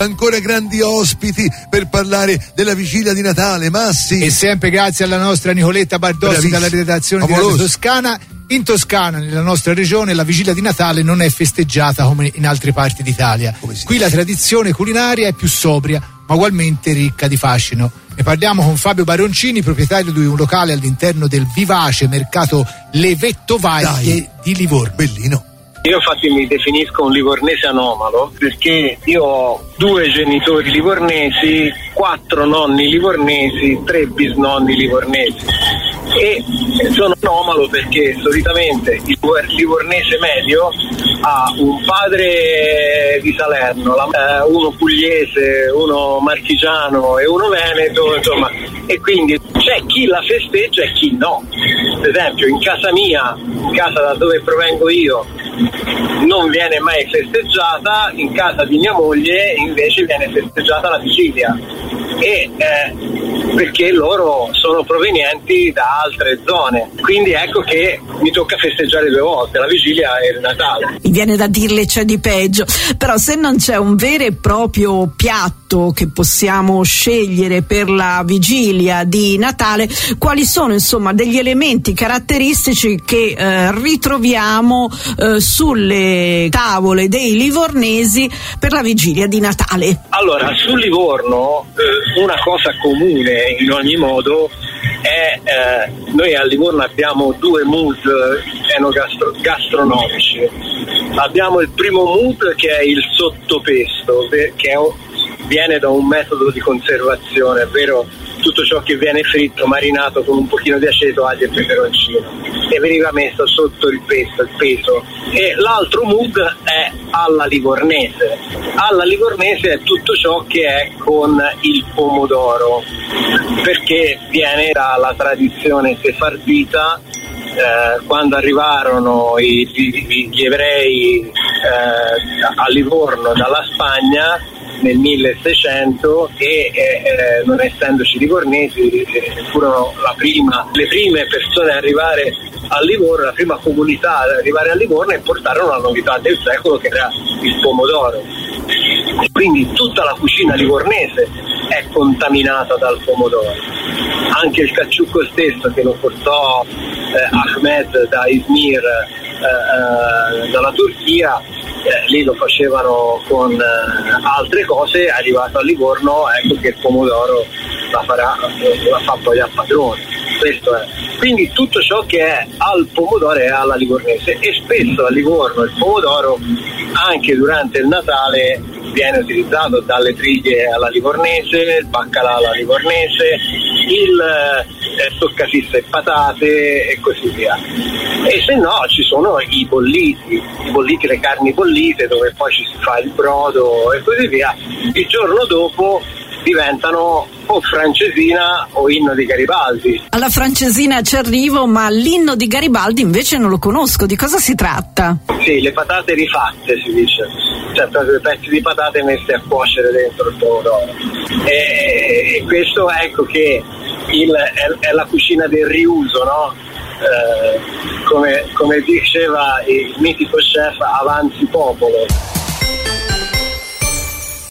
ancora grandi ospiti per parlare della vigilia di Natale. Massi. E sempre grazie alla nostra Nicoletta Bardossi dalla redazione di Radio Toscana. In Toscana, nella nostra regione, la vigilia di Natale non è festeggiata come in altre parti d'Italia. Qui la tradizione culinaria è più sobria, ma ugualmente ricca di fascino. Ne parliamo con Fabio Baroncini, proprietario di un locale all'interno del vivace mercato Le Vettovaglie di Livorno. Bellino. Io infatti mi definisco un livornese anomalo, perché io ho 2 genitori livornesi, 4 nonni livornesi, 3 bisnonni livornesi, e sono anomalo perché solitamente il livornese medio ha un padre di Salerno, uno pugliese, uno marchigiano e uno veneto, insomma, e quindi c'è chi la festeggia e chi no. Per esempio in casa mia, in casa da dove provengo io, non viene mai festeggiata, in casa di mia moglie invece viene festeggiata la vigilia, e perché loro sono provenienti da altre zone, quindi ecco che mi tocca festeggiare 2 volte, la vigilia e il Natale. Mi viene da dirle c'è di peggio, però se non c'è un vero e proprio piatto che possiamo scegliere per la vigilia di Natale, quali sono insomma degli elementi caratteristici che ritroviamo sulle tavole dei livornesi per la vigilia di Natale? Allora, sul Livorno una cosa comune in ogni modo è noi a Livorno abbiamo 2 mood enogastronomici. Abbiamo il primo mood che è il sottopesto, che viene da un metodo di conservazione, ovvero tutto ciò che viene fritto, marinato con un pochino di aceto, aglio e peperoncino, e veniva messo sotto il peso. E l'altro mood è alla livornese. Alla livornese è tutto ciò che è con il pomodoro, perché viene dalla tradizione sefardita. Quando arrivarono gli ebrei a Livorno dalla Spagna nel 1600 e non essendoci livornesi furono le prime persone ad arrivare a Livorno, la prima comunità ad arrivare a Livorno, e portarono la novità del secolo che era il pomodoro. Quindi tutta la cucina livornese è contaminata dal pomodoro. Anche il cacciucco stesso che lo portò Ahmed da Izmir dalla Turchia, lì lo facevano con altre cose, arrivato a Livorno ecco che il pomodoro la fa poi a padrone. Questo è. Quindi tutto ciò che è al pomodoro è alla livornese, e spesso a Livorno il pomodoro anche durante il Natale viene utilizzato, dalle triglie alla livornese, il baccalà alla livornese, il toccafissa e patate e così via. E se no ci sono i bolliti, le carni bollite, dove poi ci si fa il brodo e così via. Il giorno dopo diventano o francesina o inno di Garibaldi. Alla francesina ci arrivo, ma l'inno di Garibaldi invece non lo conosco. Di cosa si tratta? Sì, le patate rifatte si dice, cioè proprio pezzi di patate messe a cuocere dentro il pomodoro. E questo ecco che è la cucina del riuso, no? Come diceva il mitico chef Avanzi Popolo.